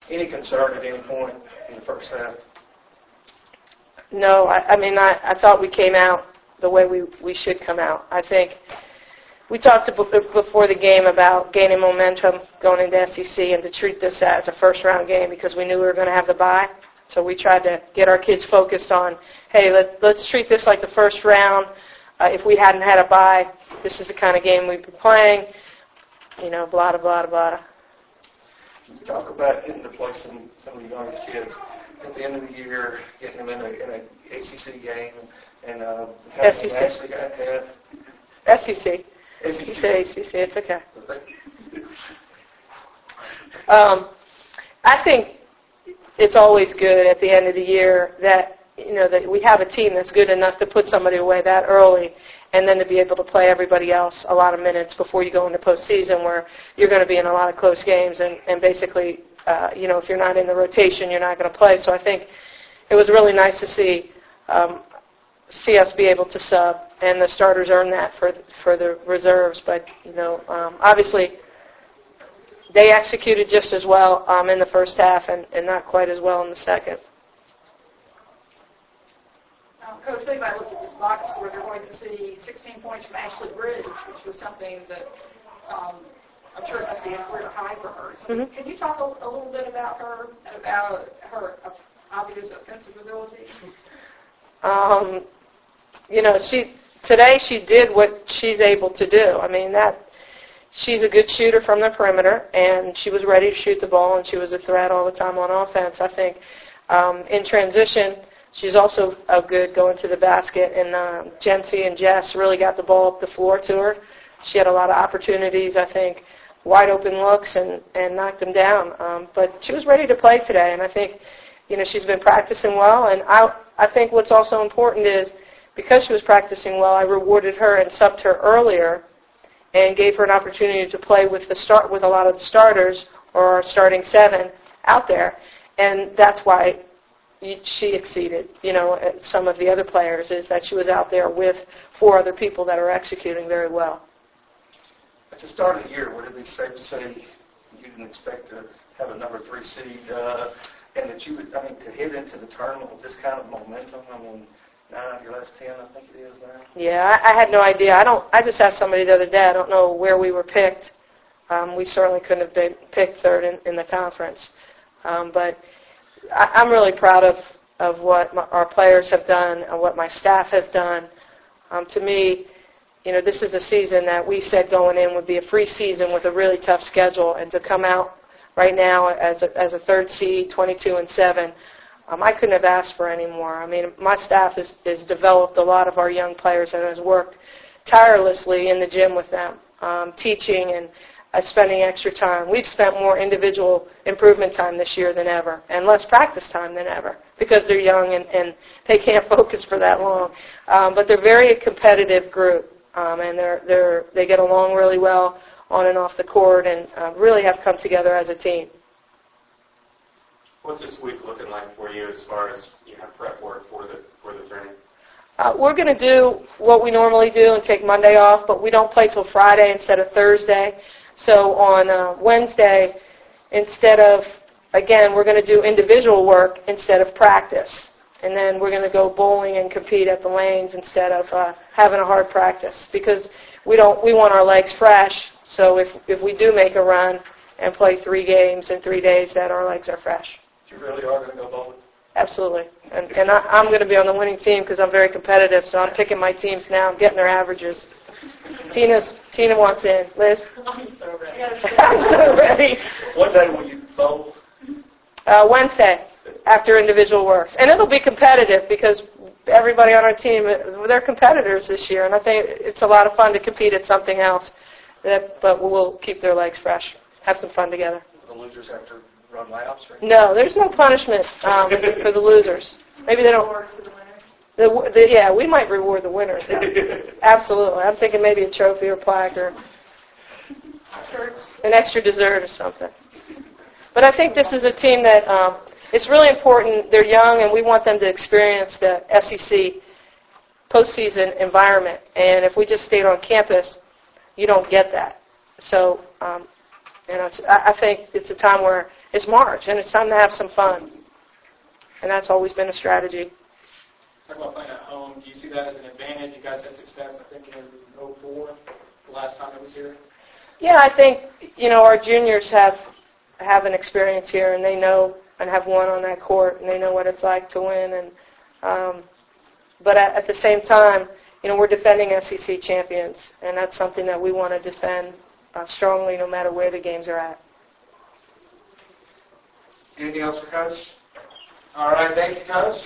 Any concern at any point in the first half? No, I thought we came out the way we should come out. I think we talked before the game about gaining momentum going into SEC and to treat this as a first-round game because we knew we were going to have the bye. So we tried to get our kids focused on, hey, let's treat this like the first round. If we hadn't had a bye, this is the kind of game we'd be playing. Blah, blah, blah, blah. Can you talk about getting to play some of the younger kids at the end of the year, getting them in an ACC game and SEC. Actually got ahead? SEC. SEC. You say ACC, it's okay. I think it's always good at the end of the year that that we have a team that's good enough to put somebody away that early, and then to be able to play everybody else a lot of minutes before you go into postseason, where you're going to be in a lot of close games, and basically, if you're not in the rotation, you're not going to play. So I think it was really nice to see us be able to sub, and the starters earn that for the reserves. But obviously, they executed just as well in the first half, and not quite as well in the second. Coach, if anybody looks at this box score, they're going to see 16 points from Ashley Bridge, which was something that I'm sure it must be a career high for her. So Can you talk a little bit about her and about her obvious offensive ability? Today she did what she's able to do. She's a good shooter from the perimeter, and she was ready to shoot the ball, and she was a threat all the time on offense. I think in transition, she's also good going to the basket, and Jency and Jess really got the ball up the floor to her. She had a lot of opportunities, I think, wide open looks, and knocked them down. But she was ready to play today, and I think she's been practicing well. And I think what's also important is because she was practicing well, I rewarded her and subbed her earlier and gave her an opportunity to play with a lot of the starters or our starting seven out there, and that's why she exceeded, some of the other players, is that she was out there with 4 other people that are executing very well. At the start of the year, would it be safe to say you didn't expect to have a number 3 seed, and that you would, to hit into the tournament with this kind of momentum? 9 out of your last 10, I think it is now. Yeah, I had no idea. I just asked somebody the other day. I don't know where we were picked. We certainly couldn't have been picked 3rd in the conference, but I'm really proud of what our players have done and what my staff has done. To me, this is a season that we said going in would be a free season with a really tough schedule, and to come out right now as a 3rd seed, 22-7, I couldn't have asked for any more. My staff has developed a lot of our young players and has worked tirelessly in the gym with them, teaching and spending extra time. We've spent more individual improvement time this year than ever, and less practice time than ever, because they're young and they can't focus for that long. But they're a very competitive group, and they get along really well on and off the court, and really have come together as a team. What's this week looking like for you as far as prep work for the tournament? We're going to do what we normally do and take Monday off, but we don't play till Friday instead of Thursday. So on Wednesday, we're going to do individual work instead of practice. And then we're going to go bowling and compete at the lanes instead of having a hard practice, because we want our legs fresh. So if we do make a run and play 3 games in 3 days, then our legs are fresh. You really are going to go bowling? Absolutely. And I'm going to be on the winning team because I'm very competitive, so I'm picking my teams now. I'm getting their averages. Tina wants in. Liz? I'm so ready. I'm so ready. What day will you bowl? Wednesday, after individual works. And it'll be competitive because everybody on our team, they're competitors this year, and I think it's a lot of fun to compete at something else, but we'll keep their legs fresh, have some fun together. The losers have to run laps? No, there's no punishment for the losers. Maybe they don't. Yeah, we might reward the winners. Absolutely. I'm thinking maybe a trophy or plaque or an extra dessert or something. But I think this is a team that it's really important. They're young, and we want them to experience the SEC postseason environment. And if we just stayed on campus, you don't get that. So You know, I think it's a time where it's March, and it's time to have some fun. And that's always been a strategy. Talk about playing at home. Do you see that as an advantage? You guys had success, I think, in '04, the last time it was here. Yeah, I think, you know, our juniors have an experience here, and they know and have won on that court, and they know what it's like to win. And but at the same time, you know, we're defending SEC champions, and that's something that we want to defend strongly no matter where the games are at. Anything else for Coach? All right, thank you, Coach.